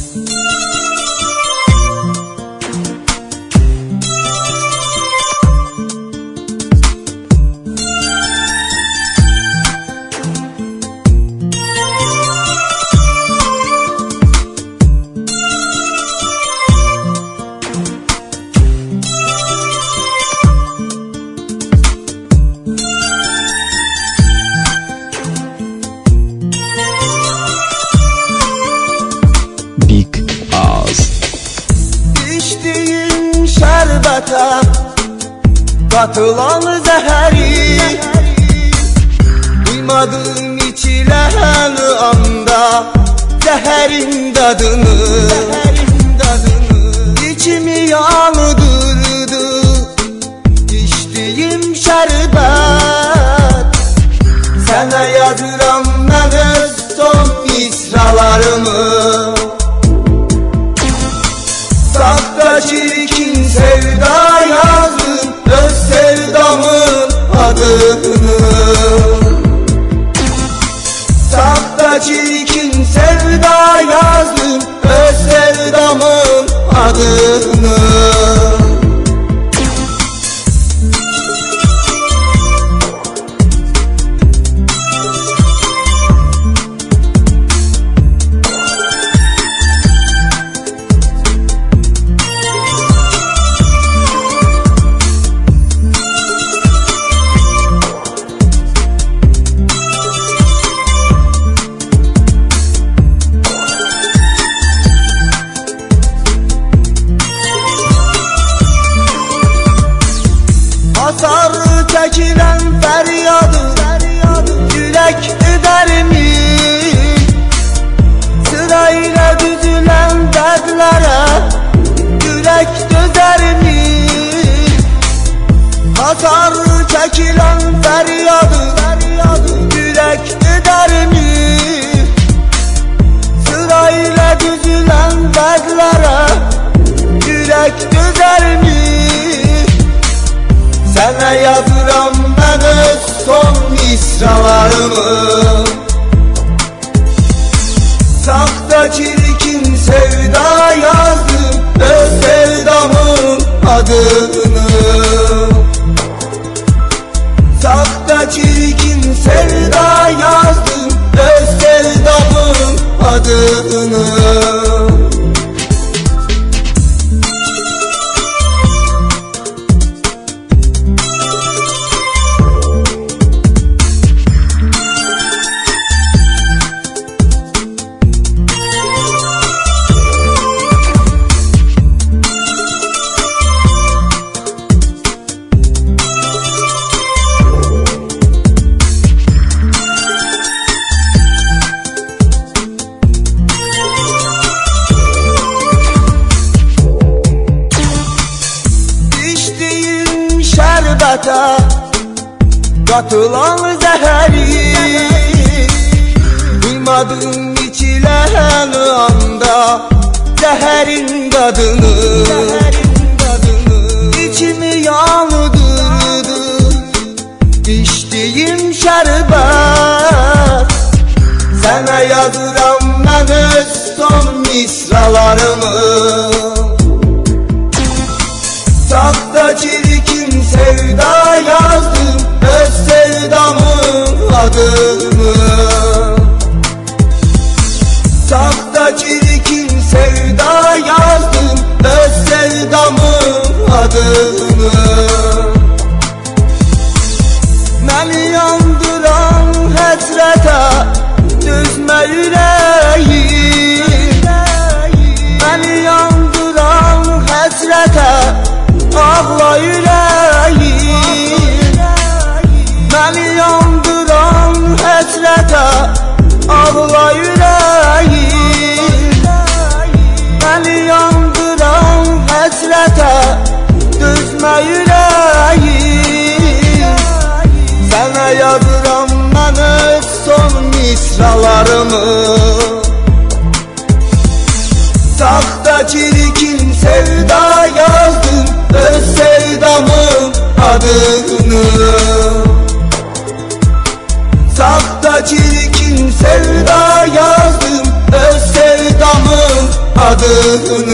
İçtiğim şerbete katılan zeheri, duymadım içilen anda zeherin tadını. İçimi yandırdı içtiğim şerbet. Sana yazıram ben öz son misralarımı. Sakta çirkin sevda yazdım öz sevdamın adını. Sakta çirkin sevda yazdım öz sevdamın adını. Hasar çekilen feryadı yürek eder mi? Sırayla düzülen dertlere yürek dözer mi? Hasar çekilen feryadı yürek eder mi? Sırayla düzülen dertlere yürek dözer mi? Sana yazıram ben öz son misralarımı. Sakta çirkin sevda yazdım öz sevdamın adını. Sakta çirkin sevda yazdım öz sevdamın adını. Şerbete katılan zeheri, duymadım içilen anda zeherin tadını. İçimi yandırdı içtiğim şerbet. Sana yazıram ben öz son misralarımı. Sakta çirkin sevda yazdım öz sevdamın adını. Sakta çirkin sevda yazdım öz sevdamın adını. Beni yandıran hasrete düzme yüreğim. Beni yandıran hasrete ağla yüreğim. Beni yandıran hasrete ağla yüreğim. Beni yandıran hasrete düzme yüreğim. Sana yazıram ben öz son misralarımı. Sakta çirkin sevda yazdım öz sevdamın adını. Sakta çirkin sevda yazdım öz sevdamın adını.